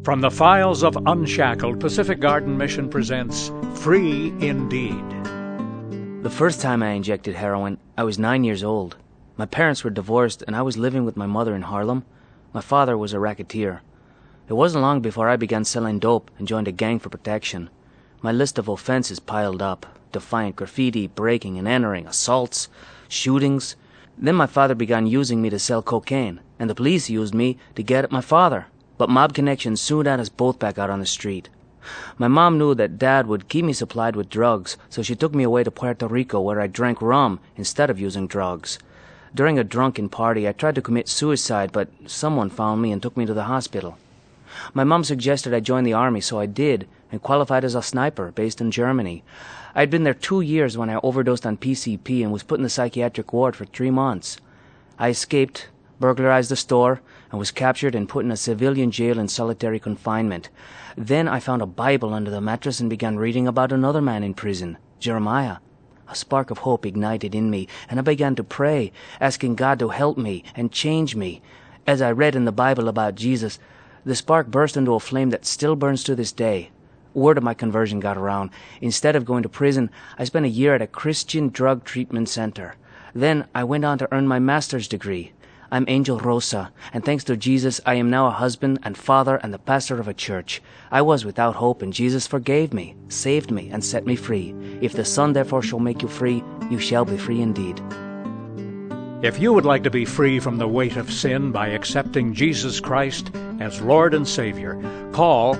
From the files of Unshackled, Pacific Garden Mission presents Free Indeed. The first time I injected heroin, I was 9 years old. My parents were divorced and I was living with my mother in Harlem. My father was a racketeer. It wasn't long before I began selling dope and joined a gang for protection. My list of offenses piled up: defiant graffiti, breaking and entering, assaults, shootings. Then my father began using me to sell cocaine, and the police used me to get at my father. But mob connections soon had us both back out on the street. My mom knew that Dad would keep me supplied with drugs, so she took me away to Puerto Rico, where I drank rum instead of using drugs. During a drunken party, I tried to commit suicide, but someone found me and took me to the hospital. My mom suggested I join the army, so I did, and qualified as a sniper based in Germany. I'd been there 2 years when I overdosed on PCP and was put in the psychiatric ward for 3 months. I escaped, burglarized the store, and was captured and put in a civilian jail in solitary confinement. Then I found a Bible under the mattress and began reading about another man in prison, Jeremiah. A spark of hope ignited in me, and I began to pray, asking God to help me and change me. As I read in the Bible about Jesus, the spark burst into a flame that still burns to this day. Word of my conversion got around. Instead of going to prison, I spent a year at a Christian drug treatment center. Then I went on to earn my master's degree. I'm Angel Rosa, and thanks to Jesus, I am now a husband and father and the pastor of a church. I was without hope, and Jesus forgave me, saved me, and set me free. If the Son therefore shall make you free, you shall be free indeed. If you would like to be free from the weight of sin by accepting Jesus Christ as Lord and Savior, call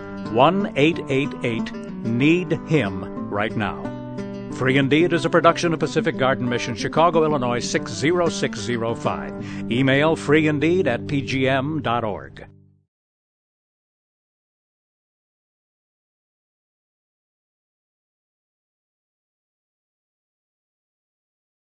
1-888-NEED-HIM right now. Free Indeed is a production of Pacific Garden Mission, Chicago, Illinois 60605. Email freeindeed@pgm.org.